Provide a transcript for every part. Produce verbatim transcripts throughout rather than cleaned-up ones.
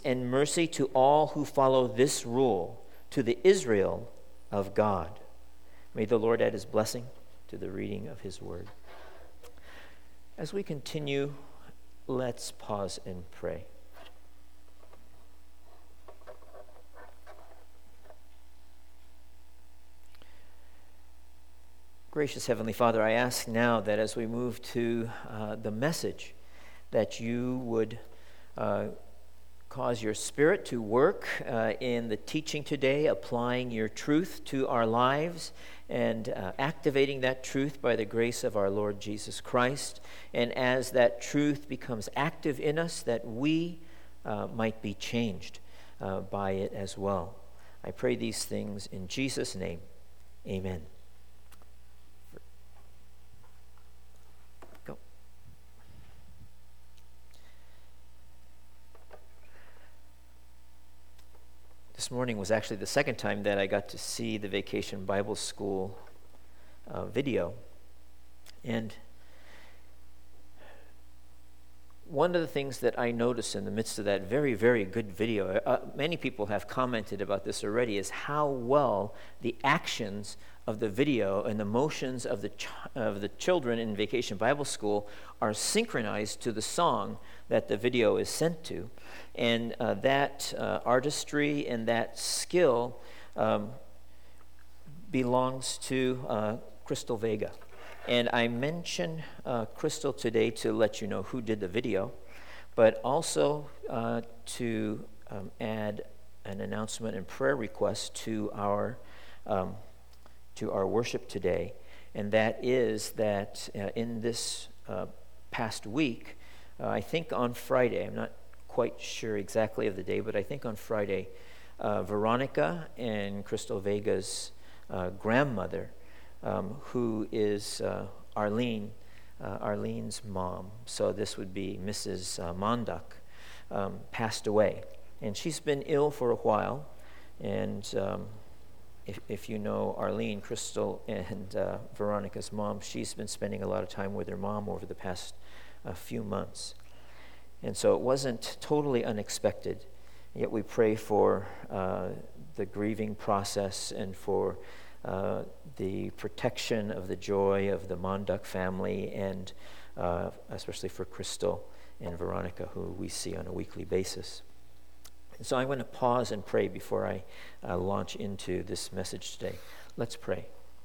and mercy to all who follow this rule, to the Israel of God. May the Lord add his blessing to the reading of his word. As we continue, let's pause and pray. Gracious Heavenly Father, I ask now that as we move to uh, the message, that you would uh, cause your Spirit to work uh, in the teaching today, applying your truth to our lives and uh, activating that truth by the grace of our Lord Jesus Christ. And as that truth becomes active in us, that we uh, might be changed uh, by it as well. I pray these things in Jesus' name. Amen. This morning was actually the second time that I got to see the Vacation Bible School uh, video. And one of the things that I noticed in the midst of that very, very good video, uh, many people have commented about this already, is how well the actions of the video and the motions of the ch- of the children in Vacation Bible School are synchronized to the song that the video is sent to. And uh, that uh, artistry and that skill um, belongs to uh, Crystal Vega. And I mention uh, Crystal today to let you know who did the video, but also uh, to um, add an announcement and prayer request to our um, to our worship today. And that is that uh, in this uh, past week, uh, I think on Friday, I'm not quite sure exactly of the day, but I think on Friday, uh, Veronica and Crystal Vega's uh, grandmother, um, who is uh, Arlene, uh, Arlene's mom, so this would be Missus Uh, Monduck, um, passed away. And she's been ill for a while, and um, if, if you know Arlene, Crystal, and uh, Veronica's mom, she's been spending a lot of time with her mom over the past uh, few months. And so it wasn't totally unexpected, yet we pray for uh, the grieving process and for uh, the protection of the joy of the Monduck family, and uh, especially for Crystal and Veronica, who we see on a weekly basis. And so I'm going to pause and pray before I uh, launch into this message today. Let's pray.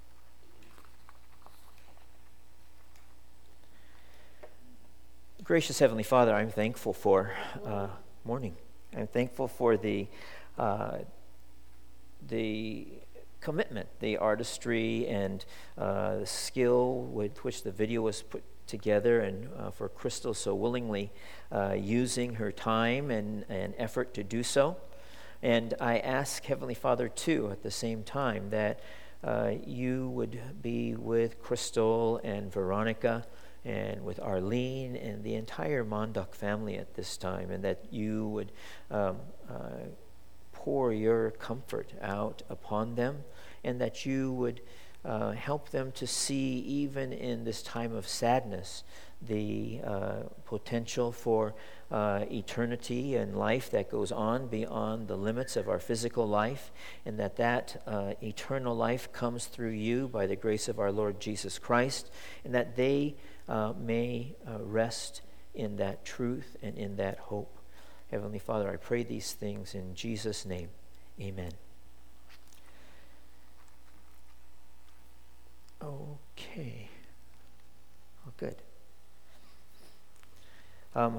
Gracious Heavenly Father, I'm thankful for uh, morning. I'm thankful for the uh, the commitment, the artistry, and uh, the skill with which the video was put together, and uh, for Crystal so willingly uh, using her time and, and effort to do so. And I ask, Heavenly Father, too, at the same time, that uh, you would be with Crystal and Veronica and with Arlene and the entire Monduck family at this time, and that you would um, uh, pour your comfort out upon them, and that you would uh, help them to see, even in this time of sadness, the uh, potential for uh, eternity and life that goes on beyond the limits of our physical life, and that that uh, eternal life comes through you by the grace of our Lord Jesus Christ, and that they Uh, may uh, rest in that truth and in that hope. Heavenly Father, I pray these things in Jesus' name. Amen. Okay. Oh, good. Um,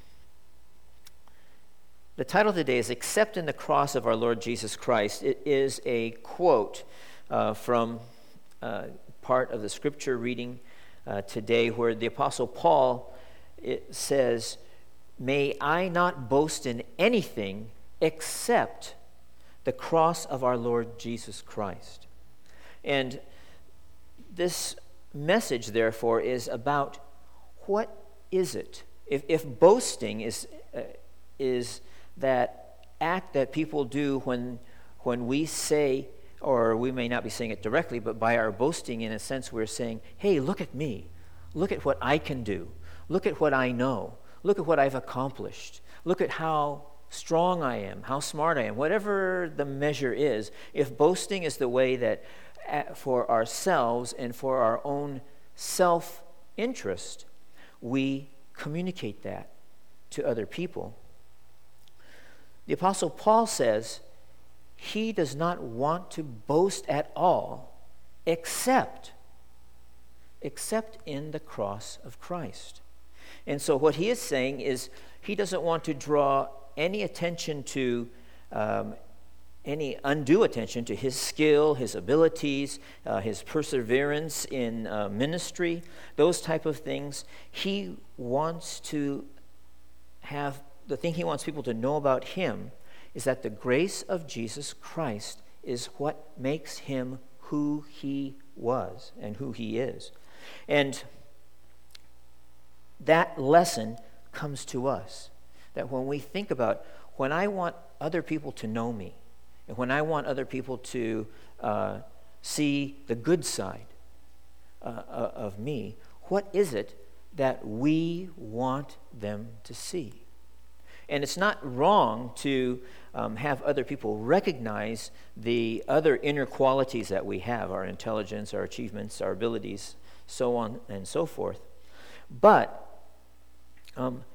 the title today is Except in the Cross of Our Lord Jesus Christ. It is a quote uh, from uh, part of the scripture reading Uh, today, where the Apostle Paul it says, "May I not boast in anything except the cross of our Lord Jesus Christ." And this message, therefore, is about what is it? If, if boasting is uh, is that act that people do when when we say, or we may not be saying it directly, but by our boasting, in a sense, we're saying, hey, look at me. Look at what I can do. Look at what I know. Look at what I've accomplished. Look at how strong I am, how smart I am, whatever the measure is, if boasting is the way that uh, for ourselves and for our own self-interest, we communicate that to other people. The Apostle Paul says he does not want to boast at all except, except in the cross of Christ. And so what he is saying is he doesn't want to draw any attention to, um, any undue attention to his skill, his abilities, uh, his perseverance in uh, ministry, those type of things. He wants to have, the thing he wants people to know about him is that the grace of Jesus Christ is what makes him who he was and who he is. And that lesson comes to us, that when we think about, when I want other people to know me, and when I want other people to uh, see the good side uh, of me, what is it that we want them to see? And it's not wrong to um, have other people recognize the other inner qualities that we have, our intelligence, our achievements, our abilities, so on and so forth. But um,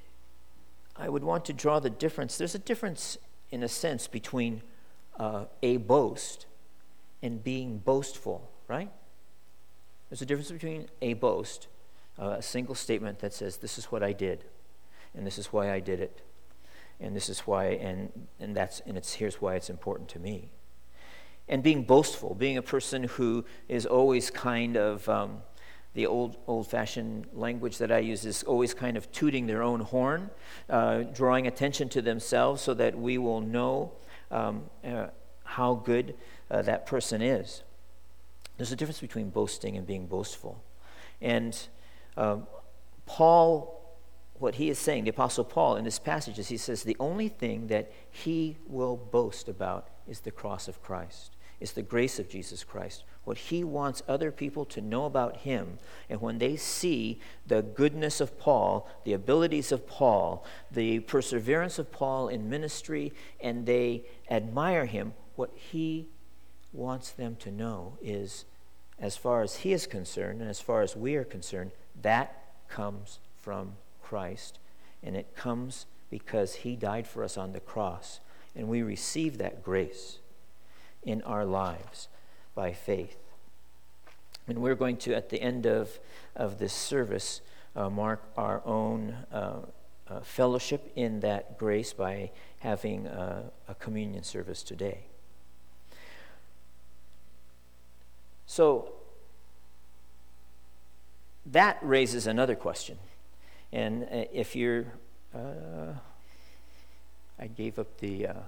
I would want to draw the difference. There's a difference, in a sense, between uh, a boast and being boastful, right? There's a difference between a boast, uh, a single statement that says, this is what I did, and this is why I did it, and this is why, and and that's and it's here's why it's important to me. And being boastful, being a person who is always kind of um, the old old-fashioned language that I use is always kind of tooting their own horn, uh, drawing attention to themselves so that we will know um, uh, how good uh, that person is. There's a difference between boasting and being boastful, and um, Paul. What he is saying, the Apostle Paul, in this passage, is he says the only thing that he will boast about is the cross of Christ, is the grace of Jesus Christ. What he wants other people to know about him, and when they see the goodness of Paul, the abilities of Paul, the perseverance of Paul in ministry, and they admire him, what he wants them to know is, as far as he is concerned, and as far as we are concerned, that comes from Christ, and it comes because he died for us on the cross, and we receive that grace in our lives by faith. And we're going to, at the end of, of this service, uh, mark our own uh, uh, fellowship in that grace by having a, a communion service today. So that raises another question. And uh, if you're, uh, I gave up the, uh,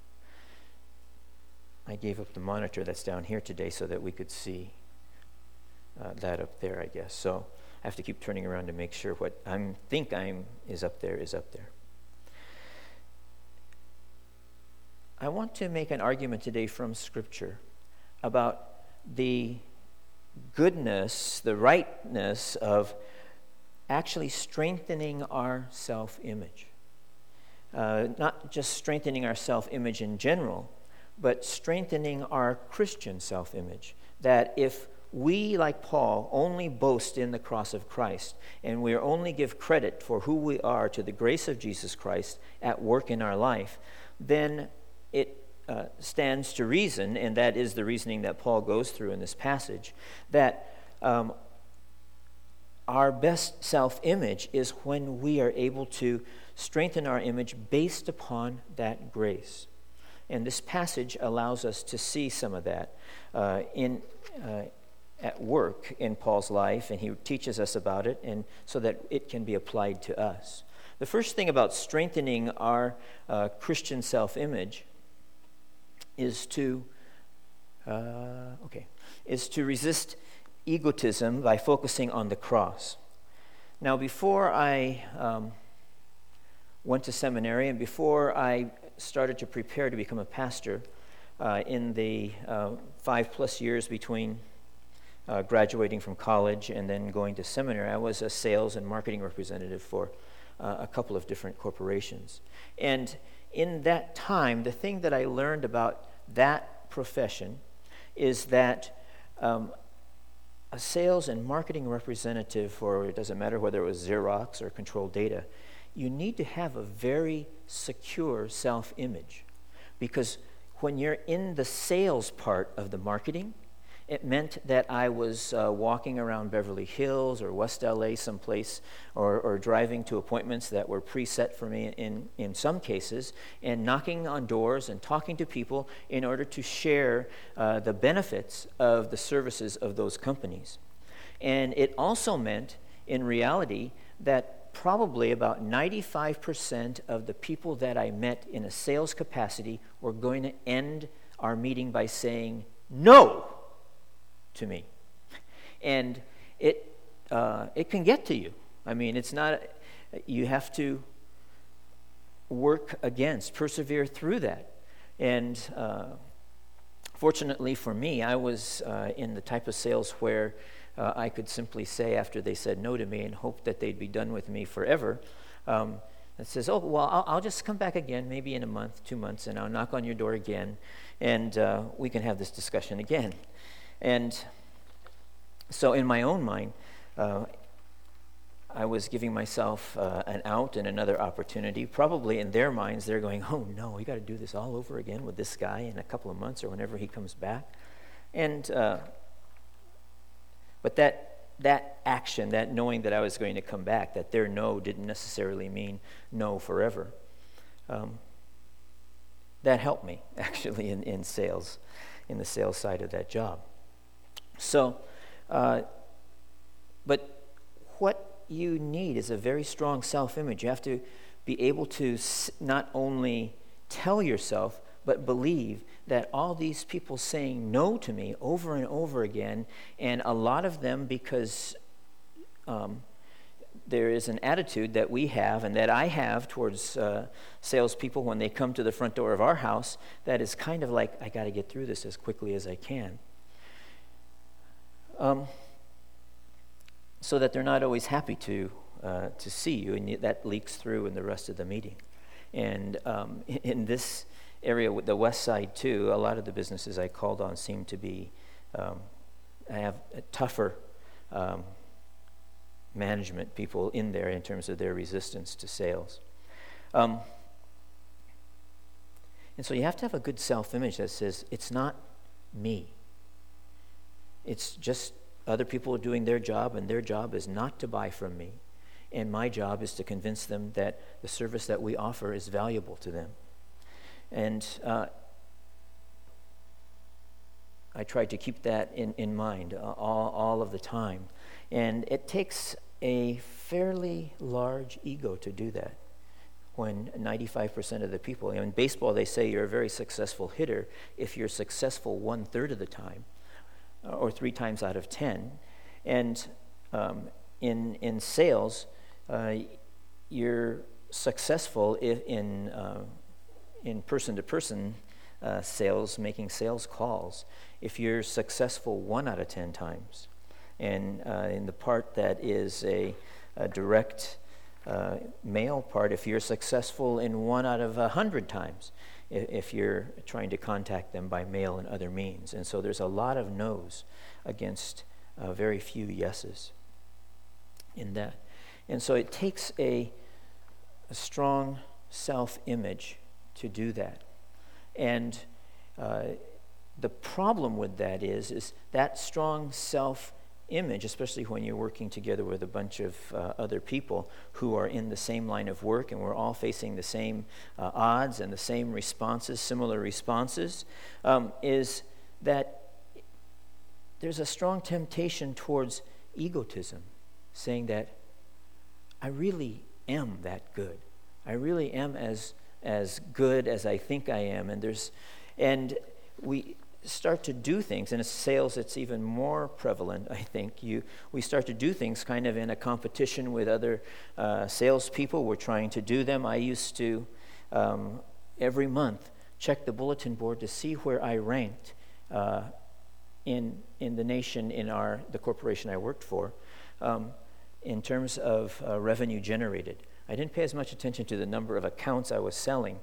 I gave up the monitor that's down here today so that we could see uh, that up there, I guess. So I have to keep turning around to make sure what I think I'm is up there is up there. I want to make an argument today from Scripture about the goodness, the rightness of actually strengthening our self-image. Uh, not just strengthening our self-image in general, but strengthening our Christian self-image. That if we, like Paul, only boast in the cross of Christ, and we only give credit for who we are to the grace of Jesus Christ at work in our life, then it uh, stands to reason, and that is the reasoning that Paul goes through in this passage, that um, our best self-image is when we are able to strengthen our image based upon that grace. And this passage allows us to see some of that uh, in uh, at work in Paul's life, and he teaches us about it, and so that it can be applied to us. The first thing about strengthening our uh, Christian self-image is to uh, okay is to resist egotism by focusing on the cross. Now, before I um, went to seminary and before I started to prepare to become a pastor, uh, in the uh, five plus years between uh, graduating from college and then going to seminary, I was a sales and marketing representative for uh, a couple of different corporations. And in that time, the thing that I learned about that profession is that um, a sales and marketing representative, or it doesn't matter whether it was Xerox or Control Data, you need to have a very secure self-image. Because when you're in the sales part of the marketing, it meant that I was uh, walking around Beverly Hills or West L A someplace, or, or driving to appointments that were preset for me in, in some cases, and knocking on doors and talking to people in order to share uh, the benefits of the services of those companies. And it also meant, in reality, that probably about ninety-five percent of the people that I met in a sales capacity were going to end our meeting by saying no to me. And it uh, it can get to you. I mean, it's not, you have to work against, persevere through that. And uh, fortunately for me, I was uh, in the type of sales where uh, I could simply say, after they said no to me, and hope that they'd be done with me forever, um, that says, oh, well, I'll, I'll just come back again, maybe in a month, two months, and I'll knock on your door again, and uh, we can have this discussion again. And so in my own mind, uh, I was giving myself uh, an out and another opportunity. Probably in their minds, they're going, oh no, we got to do this all over again with this guy in a couple of months or whenever he comes back. And uh, but that that action, that knowing that I was going to come back, that their no didn't necessarily mean no forever, um, that helped me actually in, in sales, in the sales side of that job. So, uh, but what you need is a very strong self-image. You have to be able to s- not only tell yourself, but believe that all these people saying no to me over and over again, and a lot of them because um, there is an attitude that we have and that I have towards uh, salespeople when they come to the front door of our house that is kind of like, I got to get through this as quickly as I can. Um, so that they're not always happy to uh, to see you, and that leaks through in the rest of the meeting. And um, in, in this area, with the west side too, a lot of the businesses I called on seem to be um, have a tougher um, management people in there in terms of their resistance to sales. Um, and so you have to have a good self-image that says, it's not me. It's just other people are doing their job, and their job is not to buy from me. And my job is to convince them that the service that we offer is valuable to them. And uh, I try to keep that in, in mind uh, all, all of the time. And it takes a fairly large ego to do that when ninety-five percent of the people, in baseball they say you're a very successful hitter if you're successful one-third of the time, or three times out of ten. And um, in in sales, uh, you're successful if in uh, in person-to-person uh, sales, making sales calls, if you're successful one out of ten times. And uh, in the part that is a, a direct uh, mail part, if you're successful in one out of a hundred times, if, if you're trying to contact them by mail and other means. And so there's a lot of no's against uh, very few yeses in that. And so it takes a, a strong self-image to do that. And uh, the problem with that is, is that strong self-image, especially when you're working together with a bunch of uh, other people who are in the same line of work, and we're all facing the same uh, odds and the same responses, similar responses, um, is that there's a strong temptation towards egotism, saying that I really am that good. I really am as as good as I think I am. And there's and we start to do things, and in sales it's even more prevalent, I think. You we start to do things kind of in a competition with other uh, salespeople. We're trying to do them. I used to um, every month check the bulletin board to see where I ranked uh, in in the nation, in our the corporation I worked for, um, in terms of uh, revenue generated. I didn't pay as much attention to the number of accounts I was selling,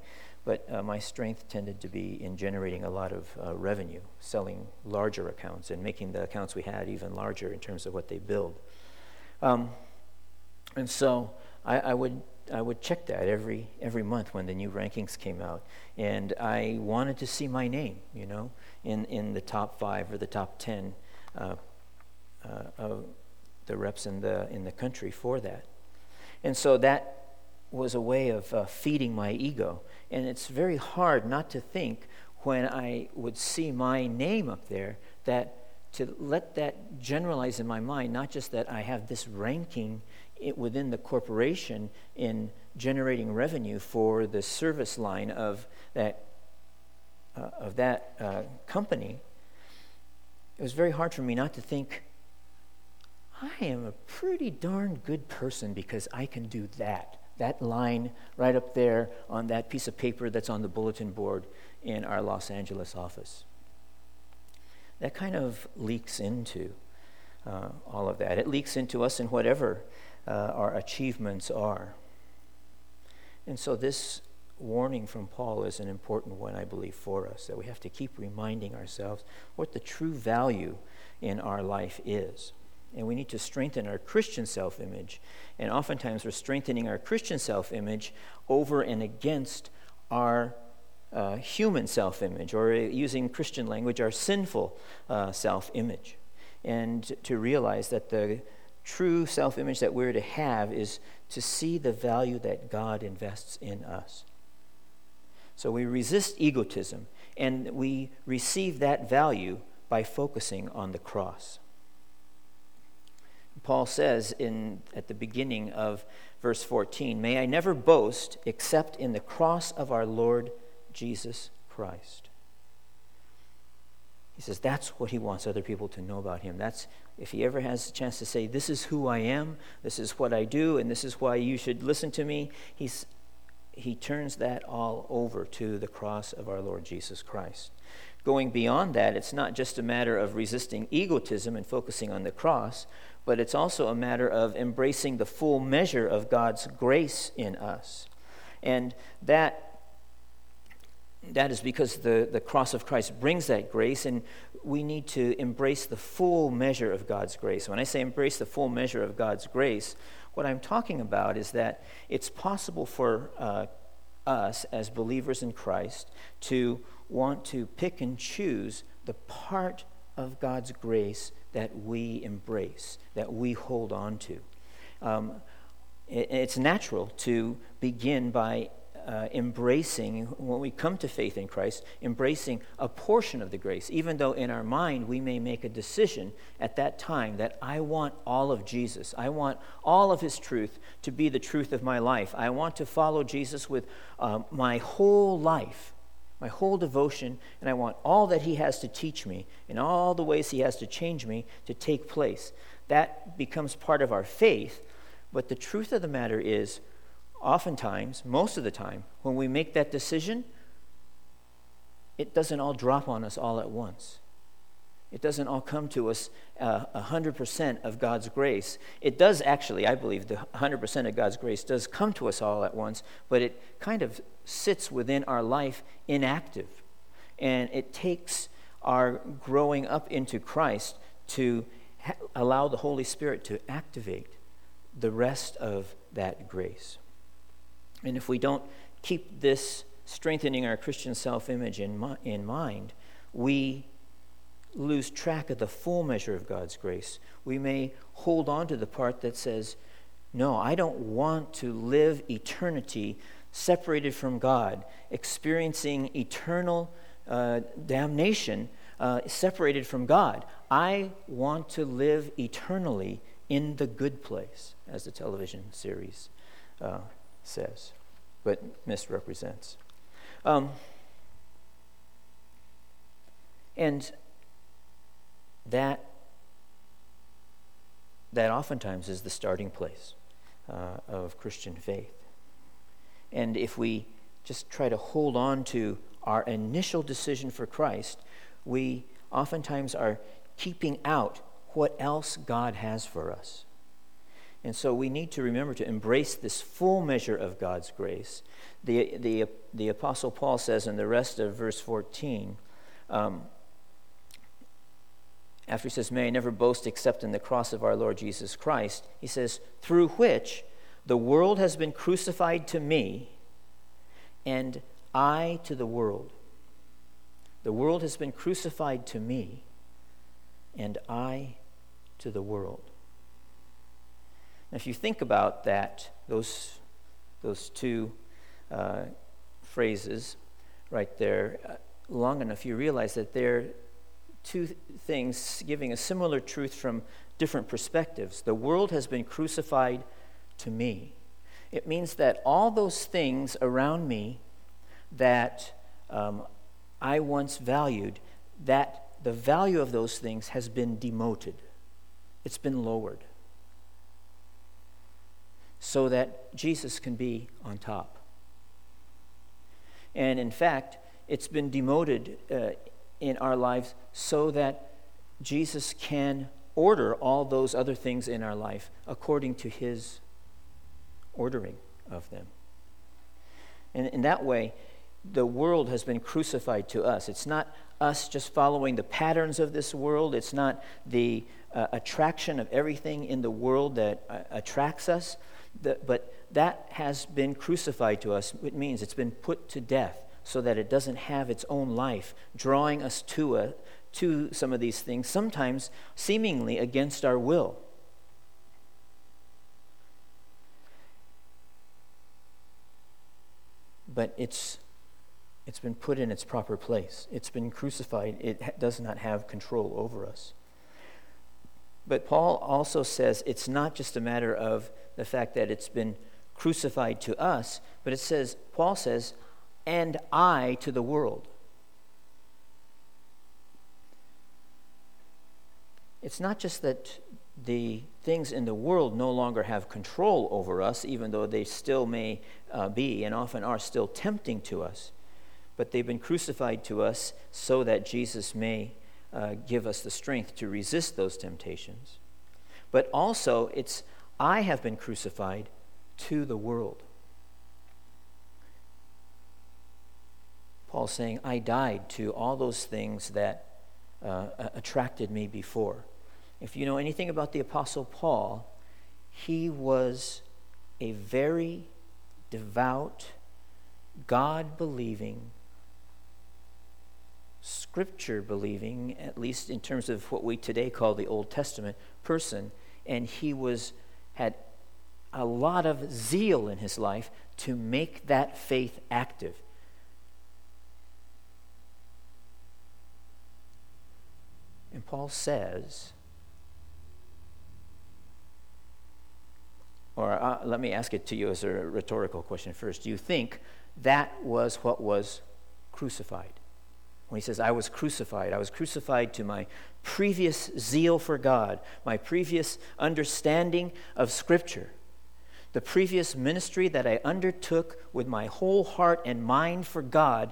but uh, my strength tended to be in generating a lot of uh, revenue, selling larger accounts and making the accounts we had even larger in terms of what they billed. Um, and so I, I would I would check that every every month when the new rankings came out, and I wanted to see my name, you know, in, in the top five or the top ten uh, uh, of the reps in the in the country for that. And so that was a way of uh, feeding my ego. And it's very hard not to think when I would see my name up there that to let that generalize in my mind, not just that I have this ranking it within the corporation in generating revenue for the service line of that uh, of that uh, company. It was very hard for me not to think, I am a pretty darn good person because I can do that. That line right up there on that piece of paper that's on the bulletin board in our Los Angeles office. That kind of leaks into uh, all of that. It leaks into us in whatever uh, our achievements are. And so this warning from Paul is an important one, I believe, for us, that we have to keep reminding ourselves what the true value in our life is. And we need to strengthen our Christian self-image. And oftentimes we're strengthening our Christian self-image over and against our uh, human self-image, or uh, using Christian language, our sinful uh, self-image. And to realize that the true self-image that we're to have is to see the value that God invests in us. So we resist egotism, and we receive that value by focusing on the cross. Paul says in at the beginning of verse fourteen, "May I never boast except in the cross of our Lord Jesus Christ." He says that's what he wants other people to know about him. That's if he ever has a chance to say, this is who I am, this is what I do, and this is why you should listen to me, he's he turns that all over to the cross of our Lord Jesus Christ. Going beyond that, it's not just a matter of resisting egotism and focusing on the cross, but it's also a matter of embracing the full measure of God's grace in us. And that, that is because the, the cross of Christ brings that grace, and we need to embrace the full measure of God's grace. When I say embrace the full measure of God's grace, what I'm talking about is that it's possible for uh, us as believers in Christ to want to pick and choose the part of God's grace that we embrace, that we hold on to. Um, it, it's natural to begin by uh, embracing, when we come to faith in Christ, embracing a portion of the grace, even though in our mind we may make a decision at that time that I want all of Jesus. I want all of his truth to be the truth of my life. I want to follow Jesus with uh, my whole life, my whole devotion, and I want all that he has to teach me and all the ways he has to change me to take place. That becomes part of our faith, but the truth of the matter is, oftentimes, most of the time, when we make that decision, it doesn't all drop on us all at once. It doesn't all come to us uh, one hundred percent of God's grace. It does actually, I believe, the one hundred percent of God's grace does come to us all at once, but it kind of sits within our life inactive. And it takes our growing up into Christ to ha- allow the Holy Spirit to activate the rest of that grace. And if we don't keep this strengthening our Christian self-image in, mi- in mind, we lose track of the full measure of God's grace. We may hold on to the part that says, no, I don't want to live eternity separated from God, experiencing eternal uh, damnation uh, separated from God. I want to live eternally in the good place, as the television series uh, says, but misrepresents. Um, and that that oftentimes is the starting place uh, of Christian faith. And if we just try to hold on to our initial decision for Christ, we oftentimes are keeping out what else God has for us. And so we need to remember to embrace this full measure of God's grace. The, the, the Apostle Paul says in the rest of verse fourteen, um, after he says, may I never boast except in the cross of our Lord Jesus Christ, he says, through which the world has been crucified to me, and I to the world. The world has been crucified to me, and I to the world. Now, if you think about that, those, those two uh, phrases right there, uh, long enough, you realize that they're two things giving a similar truth from different perspectives. The world has been crucified to me. It means that all those things around me that um, I once valued, that the value of those things has been demoted. It's been lowered so that Jesus can be on top. And in fact, it's been demoted uh, in our lives so that Jesus can order all those other things in our life according to his ordering of them. And in that way, the world has been crucified to us. It's not us just following the patterns of this world. It's not the uh, attraction of everything in the world that uh, attracts us. The, but that has been crucified to us. It means it's been put to death so that it doesn't have its own life, drawing us to a, to some of these things, sometimes seemingly against our will. But it's it's been put in its proper place. It's been crucified. It ha- does not have control over us. But Paul also says it's not just a matter of the fact that it's been crucified to us, but it says, Paul says, and I to the world. It's not just that the things in the world no longer have control over us, even though they still may uh, be and often are still tempting to us, but they've been crucified to us so that Jesus may uh, give us the strength to resist those temptations. But also, it's I have been crucified to the world. Paul's saying, I died to all those things that uh, attracted me before. If you know anything about the Apostle Paul, he was a very devout, God-believing, Scripture-believing, at least in terms of what we today call the Old Testament person, and he was had a lot of zeal in his life to make that faith active. And Paul says, or uh, let me ask it to you as a rhetorical question first. Do you think that was what was crucified? When he says, I was crucified, I was crucified to my previous zeal for God, my previous understanding of Scripture, the previous ministry that I undertook with my whole heart and mind for God.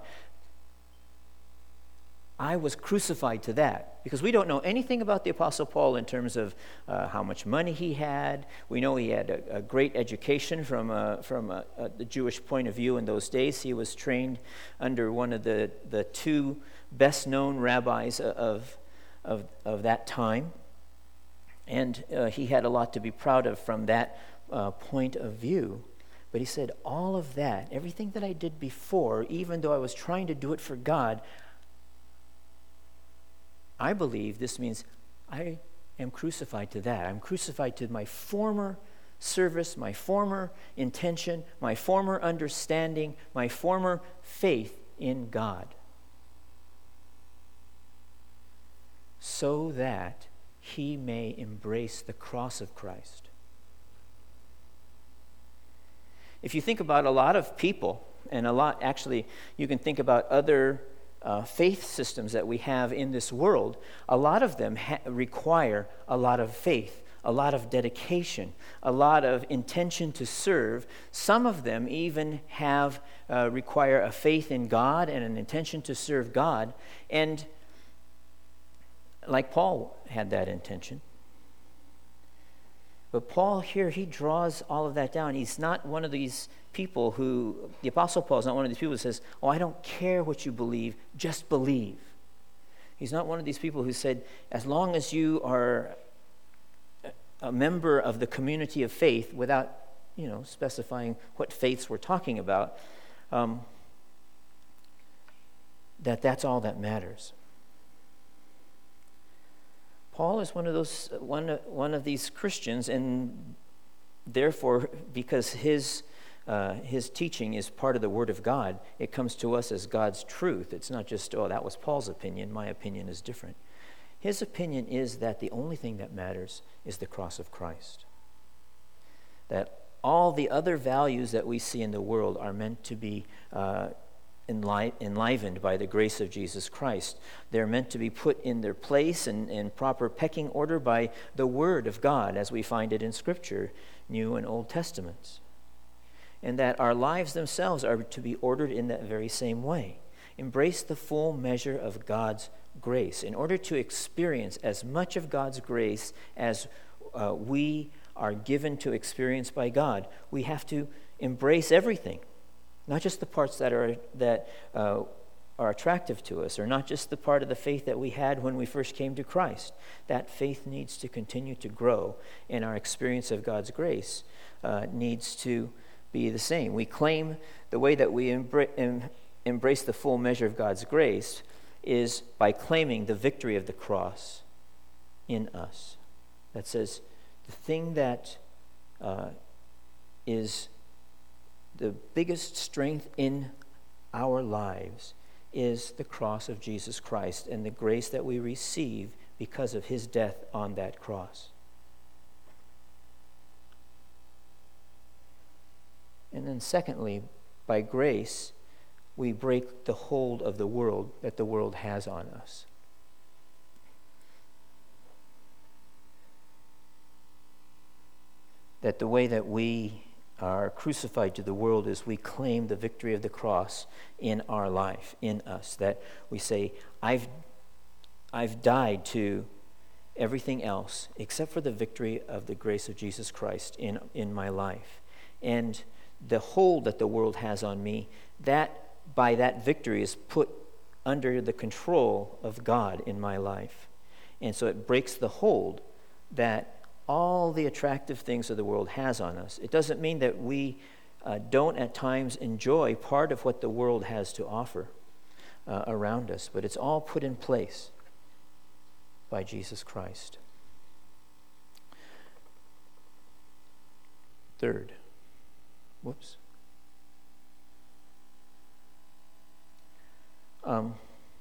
I was crucified to that, because we don't know anything about the Apostle Paul in terms of uh, how much money he had. We know he had a, a great education from, a, from a, a, the Jewish point of view in those days. He was trained under one of the, the two best-known rabbis of, of, of that time. And uh, he had a lot to be proud of from that uh, point of view. But he said, all of that, everything that I did before, even though I was trying to do it for God, I believe this means I am crucified to that. I'm crucified to my former service, my former intention, my former understanding, my former faith in God, so that he may embrace the cross of Christ. If you think about a lot of people, and a lot, actually, you can think about other Uh, faith systems that we have in this world, a lot of them ha- require a lot of faith, a lot of dedication, a lot of intention to serve. Some of them even have uh, require a faith in God and an intention to serve God. And like Paul had that intention. But Paul here, he draws all of that down. He's not one of these people who, the Apostle Paul is not one of these people who says, oh, I don't care what you believe, just believe. He's not one of these people who said, as long as you are a member of the community of faith, without, you know, specifying what faiths we're talking about, um, that that's all that matters. Paul is one of those one one of these Christians, and therefore, because his uh, his teaching is part of the Word of God, it comes to us as God's truth. It's not just, oh, that was Paul's opinion, my opinion is different. His opinion is that the only thing that matters is the cross of Christ. That all the other values that we see in the world are meant to be uh, Enli- enlivened by the grace of Jesus Christ. They're meant to be put in their place and in proper pecking order by the Word of God, as we find it in Scripture, New and Old Testaments. And that our lives themselves are to be ordered in that very same way. Embrace the full measure of God's grace. In order to experience as much of God's grace as uh, we are given to experience by God, we have to embrace everything. Not just the parts that are that uh, are attractive to us, or not just the part of the faith that we had when we first came to Christ. That faith needs to continue to grow, and our experience of God's grace uh, needs to be the same. We claim the way that we embra- em- embrace the full measure of God's grace is by claiming the victory of the cross in us. That says the thing that uh, is the biggest strength in our lives is the cross of Jesus Christ and the grace that we receive because of his death on that cross. And then secondly, by grace, we break the hold of the world that the world has on us. That the way that we are crucified to the world is we claim the victory of the cross in our life, in us. That we say, I've, I've died to everything else except for the victory of the grace of Jesus Christ in, in my life. And the hold that the world has on me, that by that victory is put under the control of God in my life. And so it breaks the hold that all the attractive things of the world has on us. It doesn't mean that we uh, don't at times enjoy part of what the world has to offer uh, around us, but it's all put in place by Jesus Christ. Third, whoops. Um,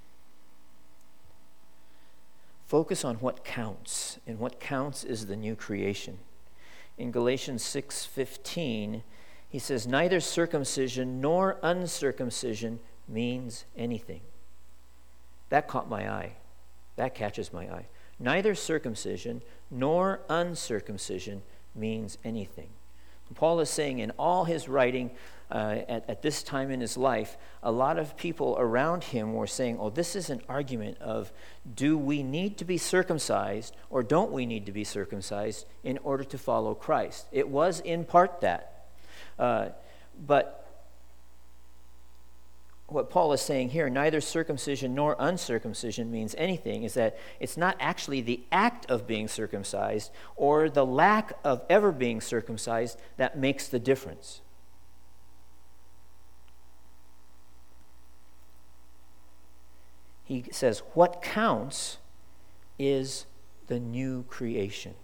Focus on what counts, and what counts is the new creation. In Galatians six fifteen, he says, neither circumcision nor uncircumcision means anything. That caught my eye. That catches my eye. Neither circumcision nor uncircumcision means anything. Paul is saying in all his writing uh, at, at this time in his life, a lot of people around him were saying, oh, this is an argument of, do we need to be circumcised or don't we need to be circumcised in order to follow Christ? It was in part that. Uh, but what Paul is saying here, neither circumcision nor uncircumcision means anything, is that it's not actually the act of being circumcised or the lack of ever being circumcised that makes the difference. He says, what counts is the new creation.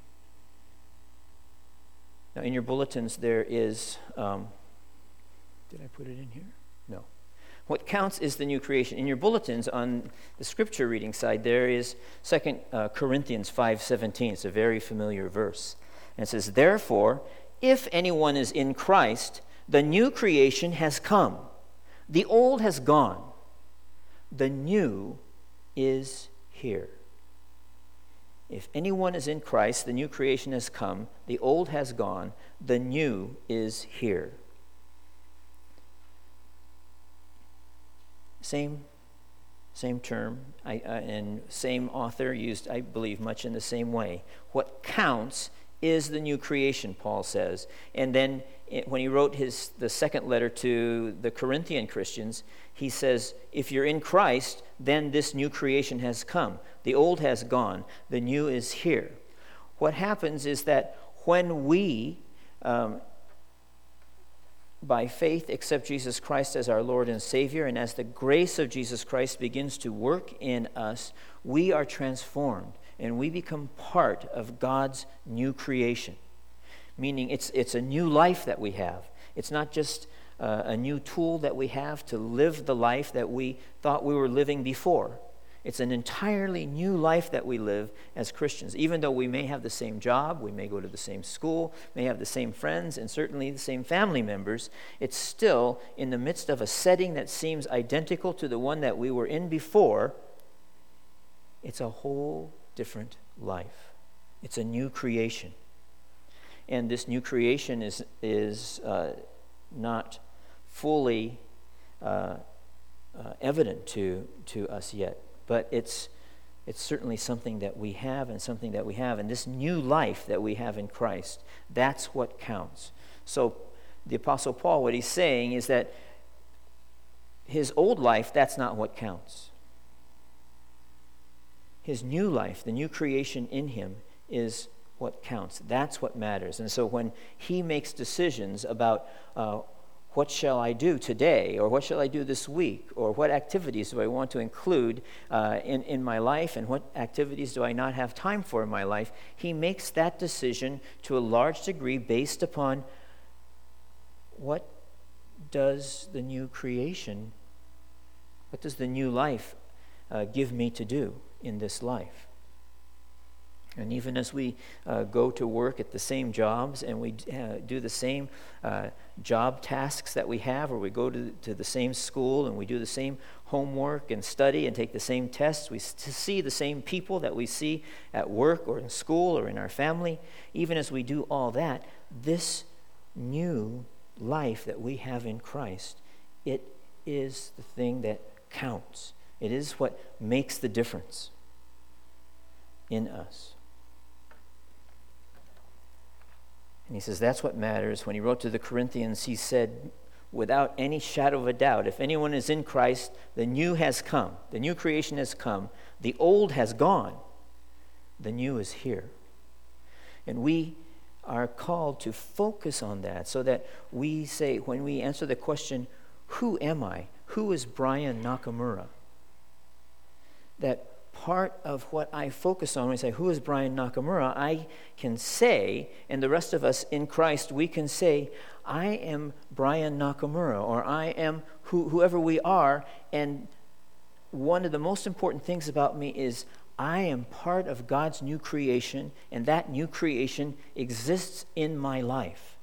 Now, in your bulletins, there is, um, did I put it in here? No. What counts is the new creation. In your bulletins, on the scripture reading side, there is Second Corinthians five seventeen. It's a very familiar verse. And it says, therefore, if anyone is in Christ, the new creation has come. The old has gone. The new is here. If anyone is in Christ, the new creation has come. The old has gone. The new is here. Same, same term, I, uh, and same author used, I believe, much in the same way. What counts is the new creation, Paul says. And then it, when he wrote his the second letter to the Corinthian Christians, he says, if you're in Christ, then this new creation has come. The old has gone. The new is here. What happens is that when we, um, by faith, accept Jesus Christ as our Lord and Savior, and as the grace of Jesus Christ begins to work in us, we are transformed, and we become part of God's new creation. Meaning it's, it's a new life that we have. It's not just uh, a new tool that we have to live the life that we thought we were living before. It's an entirely new life that we live as Christians. Even though we may have the same job, we may go to the same school, may have the same friends, and certainly the same family members, it's still in the midst of a setting that seems identical to the one that we were in before. It's a whole different life. It's a new creation. And this new creation is, is uh, not fully uh, uh, evident to, to us yet. But it's it's certainly something that we have and something that we have. And this new life that we have in Christ, that's what counts. So the Apostle Paul, what he's saying is that his old life, that's not what counts. His new life, the new creation in him, is what counts. That's what matters. And so when he makes decisions about uh, what shall I do today, or what shall I do this week, or what activities do I want to include uh, in, in my life, and what activities do I not have time for in my life, he makes that decision to a large degree based upon what does the new creation, what does the new life uh, give me to do in this life. And even as we uh, go to work at the same jobs and we uh, do the same uh, job tasks that we have, or we go to, to the same school and we do the same homework and study and take the same tests, we see the same people that we see at work or in school or in our family. Even as we do all that, this new life that we have in Christ, it is the thing that counts. It is what makes the difference in us. And he says that's what matters. When he wrote to the Corinthians, he said, without any shadow of a doubt, if anyone is in Christ, the new has come. The new creation has come. The old has gone. The new is here. And we are called to focus on that so that we say, when we answer the question, who am I? Who is Brian Nakamura? That part of what I focus on when I say, who is Brian Nakamura, I can say, and the rest of us in Christ, we can say, I am Brian Nakamura, or I am who, whoever we are, and one of the most important things about me is I am part of God's new creation, and that new creation exists in my life.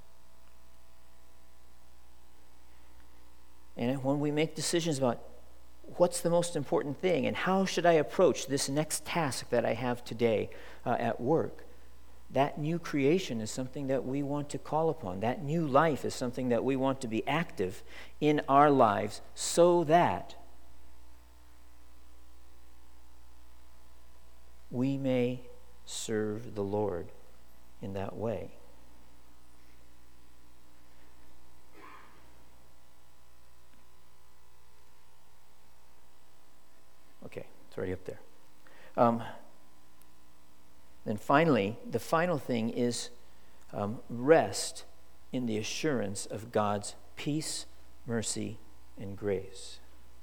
And when we make decisions about what's the most important thing, and how should I approach this next task that I have today uh, at work, that new creation is something that we want to call upon. That new life is something that we want to be active in our lives so that we may serve the Lord in that way. Okay, it's already up there. Um, then finally, the final thing is um, rest in the assurance of God's peace, mercy, and grace.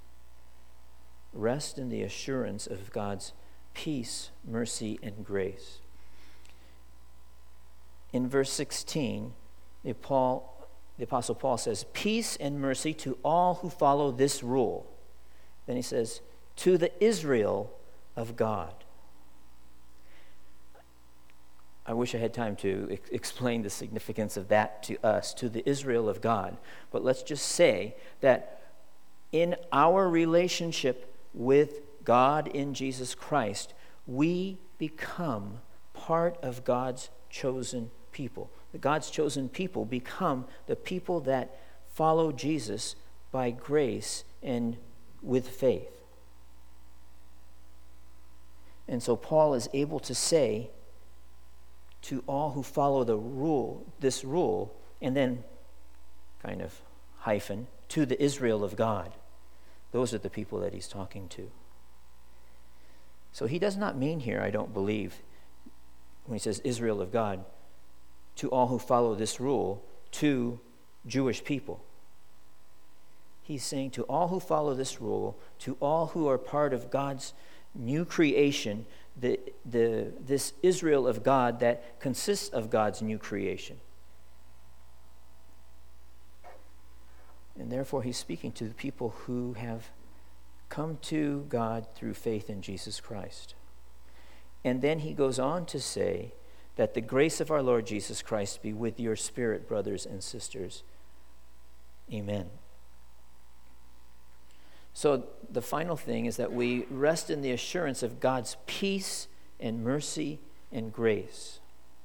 Rest in the assurance of God's peace, mercy, and grace. In verse sixteen, the, Paul, the Apostle Paul says, peace and mercy to all who follow this rule. Then he says, to the Israel of God. I wish I had time to ex- explain the significance of that to us, to the Israel of God. But let's just say that in our relationship with God in Jesus Christ, we become part of God's chosen people. The God's chosen people become the people that follow Jesus by grace and with faith. And so Paul is able to say to all who follow the rule, this rule, and then kind of hyphen, to the Israel of God. Those are the people that he's talking to. So he does not mean here, I don't believe, when he says Israel of God, to all who follow this rule, to Jewish people. He's saying to all who follow this rule, to all who are part of God's new creation, the, the, this Israel of God that consists of God's new creation. And therefore he's speaking to the people who have come to God through faith in Jesus Christ. And then he goes on to say that the grace of our Lord Jesus Christ be with your spirit, brothers and sisters. Amen. So the final thing is that we rest in the assurance of God's peace and mercy and grace.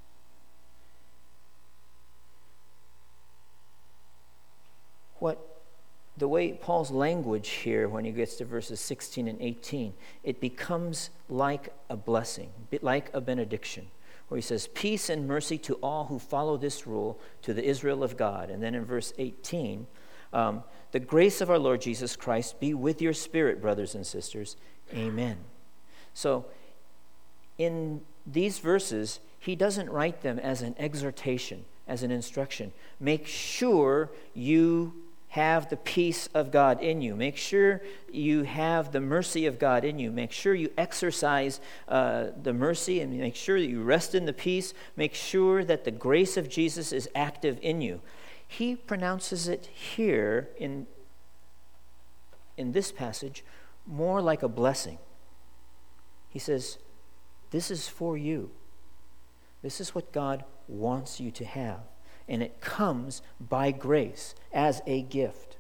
What the way Paul's language here, when he gets to verses sixteen and eighteen, it becomes like a blessing, like a benediction, where he says, peace and mercy to all who follow this rule, to the Israel of God. And then in verse eighteen, um, the grace of our Lord Jesus Christ be with your spirit, brothers and sisters. Amen. So in these verses, he doesn't write them as an exhortation, as an instruction. Make sure you have the peace of God in you. Make sure you have the mercy of God in you. Make sure you exercise uh, the mercy, and make sure that you rest in the peace. Make sure that the grace of Jesus is active in you. He pronounces it here in, in this passage more like a blessing. He says, this is for you. This is what God wants you to have. And it comes by grace as a gift.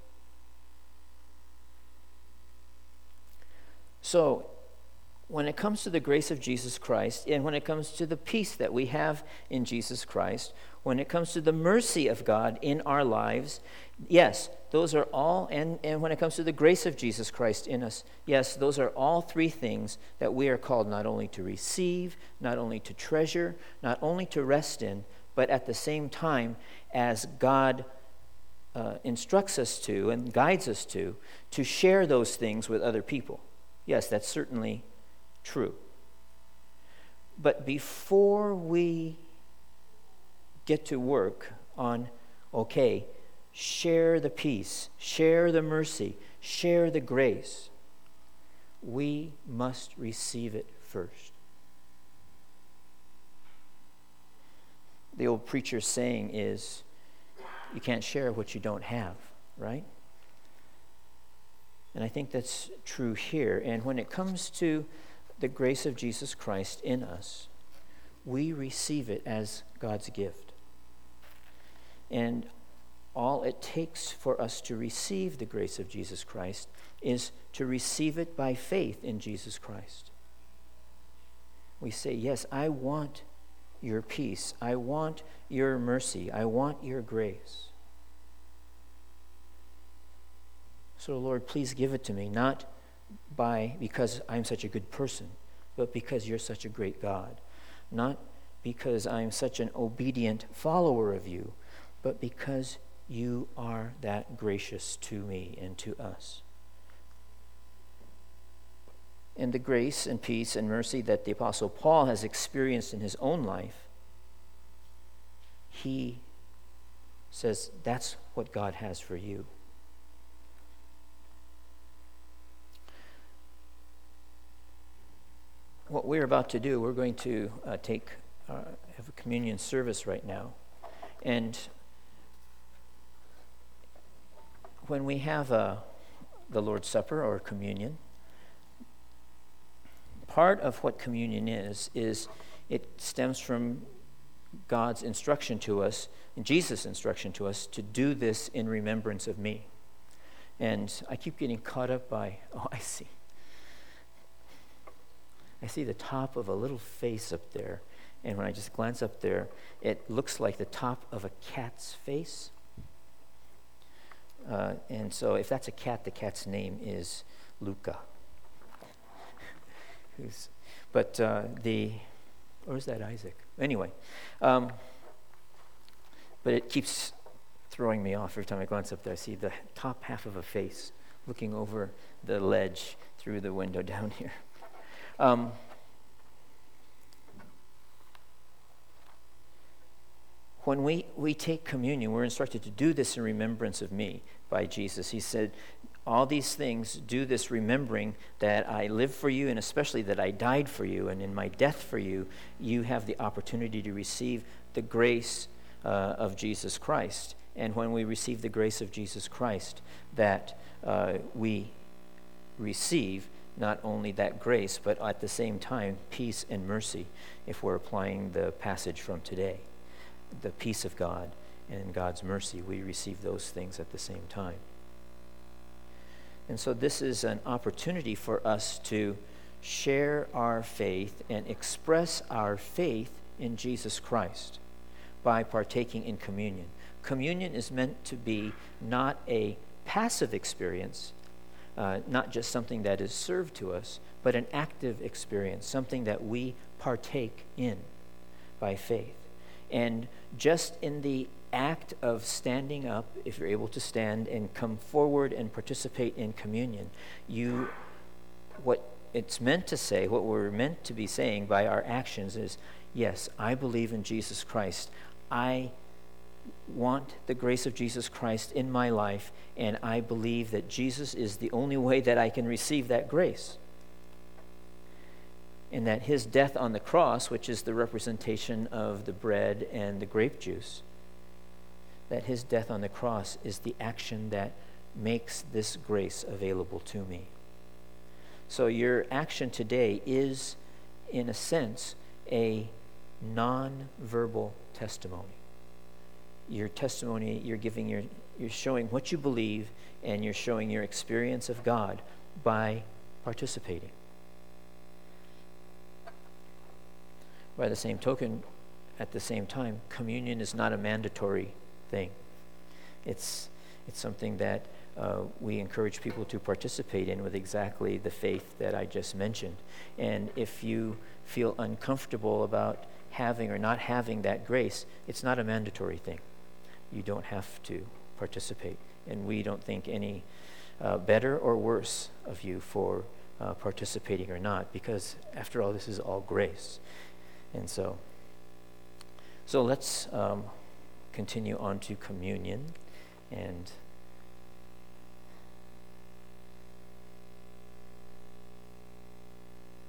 So, when it comes to the grace of Jesus Christ, and when it comes to the peace that we have in Jesus Christ, when it comes to the mercy of God in our lives, yes, those are all, and, and when it comes to the grace of Jesus Christ in us, yes, those are all three things that we are called not only to receive, not only to treasure, not only to rest in, but at the same time, as God uh, instructs us to and guides us to, to share those things with other people. Yes, that's certainly true. But before we get to work on, okay, share the peace, share the mercy, share the grace, we must receive it first. The old preacher's saying is, you can't share what you don't have, right? And I think that's true here. And when it comes to the grace of Jesus Christ in us, we receive it as God's gift. And all it takes for us to receive the grace of Jesus Christ is to receive it by faith in Jesus Christ. We say, yes, I want your peace. I want your mercy. I want your grace. So, Lord, please give it to me, not by because I'm such a good person, but because you're such a great God. Not because I'm such an obedient follower of you, but because you are that gracious to me and to us. And the grace and peace and mercy that the Apostle Paul has experienced in his own life, he says that's what God has for you. What we're about to do, we're going to uh, take uh, have a communion service right now. And when we have uh, the Lord's Supper or communion, part of what communion is, is it stems from God's instruction to us, and Jesus' instruction to us, to do this in remembrance of me. And I keep getting caught up by, oh, I see. I see the top of a little face up there, and when I just glance up there, it looks like the top of a cat's face. Uh, and so if that's a cat, the cat's name is Luca. Who's, but uh, the, or is that Isaac? Anyway, um, but it keeps throwing me off every time I glance up there. I see the top half of a face looking over the ledge through the window down here. Um, when we, we take communion, we're instructed to do this in remembrance of me by Jesus. He said, all these things, do this remembering that I live for you, and especially that I died for you, and in my death for you, you have the opportunity to receive the grace uh, of Jesus Christ. And when we receive the grace of Jesus Christ, that uh, we receive not only that grace, but at the same time, peace and mercy, if we're applying the passage from today. The peace of God and God's mercy, we receive those things at the same time. And so this is an opportunity for us to share our faith and express our faith in Jesus Christ by partaking in communion. Communion is meant to be not a passive experience, uh, not just something that is served to us, but an active experience, something that we partake in by faith. And just in the act of standing up, if you're able to stand and come forward and participate in communion, you, what it's meant to say, what we're meant to be saying by our actions is, yes, I believe in Jesus Christ. I want the grace of Jesus Christ in my life, and I believe that Jesus is the only way that I can receive that grace. And that his death on the cross, which is the representation of the bread and the grape juice, that his death on the cross is the action that makes this grace available to me. So your action today is, in a sense, a non-verbal testimony. Your testimony, you're giving your, you're showing what you believe, and you're showing your experience of God by participating. By the same token, at the same time, communion is not a mandatory thing. It's it's something that uh, we encourage people to participate in with exactly the faith that I just mentioned. And if you feel uncomfortable about having or not having that grace, it's not a mandatory thing. You don't have to participate. And we don't think any uh, better or worse of you for uh, participating or not, because after all, this is all grace. And so, so let's um, continue on to communion, and